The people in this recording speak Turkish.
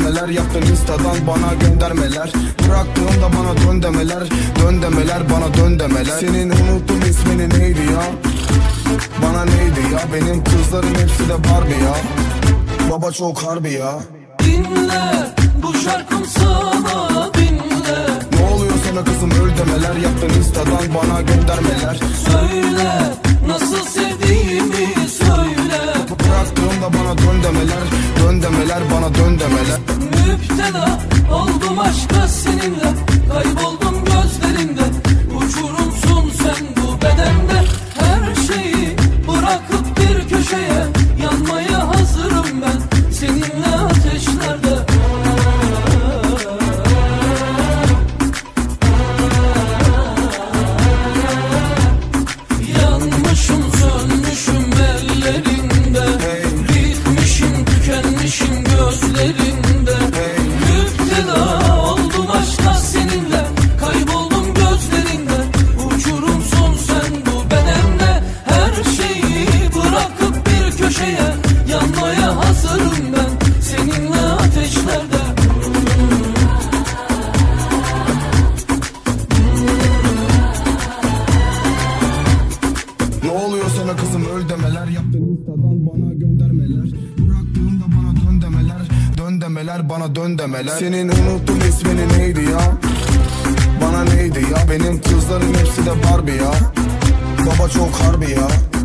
demeler, yaptın instadan bana göndermeler. Bıraktığımda bana dön demeler, dön demeler, bana dön demeler. Senin unuttum ismini neydi ya? Bana neydi ya? Benim kızların hepsi de Barbie ya. Baba çok harbi ya. Dinle bu şarkım sana, dinle. Ne oluyor sana kızım, öl demeler, yaptın instadan bana göndermeler. Söyle nasıl sevdiğimi söyle. Bıraktığımda bana dön demeler, dön demeler, bana dön demeler. Müptela oldum aşka seninle, kayboldum gözlerinde. Uçurumsun sen bu bedende. Her şeyi bırakıp bir köşeye, yanmaya hazırım ben seninle ateşlerde. Yanmışım sönmüşüm ellerinde, bitmişim tükenmişim gözlerinde. Müptela oldum aşka seninle, kayboldum gözlerinde. Uçurumsun sen bu bedende. Her şeyi bırakıp bir köşeye, yanmaya hazırım ben seninle ateşlerde. Ne oluyor sana kızım, öl demeler, yaptın instadan bana göndermeler. Bıraktığımda bana dön demeler, dön demeler, bana dön demeler. Senin unuttum ismini neydi ya? Bana neydi ya? Benim kızların hepsi de Barbie ya. Baba çok harbi ya.